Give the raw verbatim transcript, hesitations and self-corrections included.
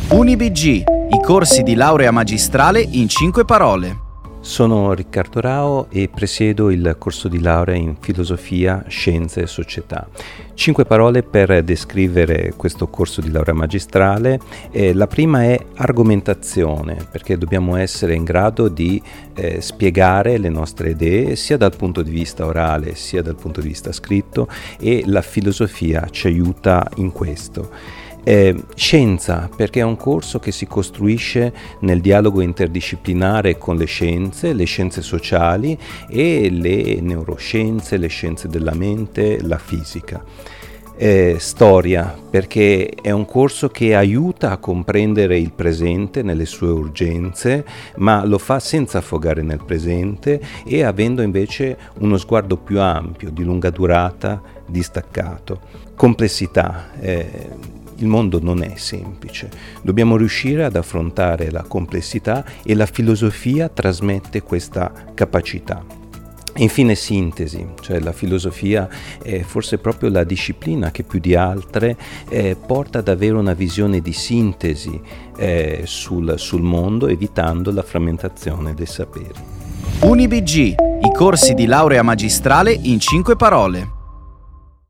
UniBG, i corsi di laurea magistrale in cinque parole. Sono Riccardo Rao e presiedo il corso di laurea in Filosofia, Scienze e Società. Cinque parole per descrivere questo corso di laurea magistrale. Eh, la prima è argomentazione, perché dobbiamo essere in grado di eh, spiegare le nostre idee sia dal punto di vista orale sia dal punto di vista scritto, e la filosofia ci aiuta in questo. Eh, scienza, perché è un corso che si costruisce nel dialogo interdisciplinare con le scienze, le scienze sociali e le neuroscienze, le scienze della mente, la fisica. Eh, storia, perché è un corso che aiuta a comprendere il presente nelle sue urgenze, ma lo fa senza affogare nel presente e avendo invece uno sguardo più ampio, di lunga durata, distaccato. Complessità. Eh, Il mondo non è semplice, dobbiamo riuscire ad affrontare la complessità e la filosofia trasmette questa capacità. Infine sintesi, cioè la filosofia è forse proprio la disciplina che più di altre eh, porta ad avere una visione di sintesi eh, sul, sul mondo, evitando la frammentazione dei saperi. UniBG, i corsi di laurea magistrale in cinque parole.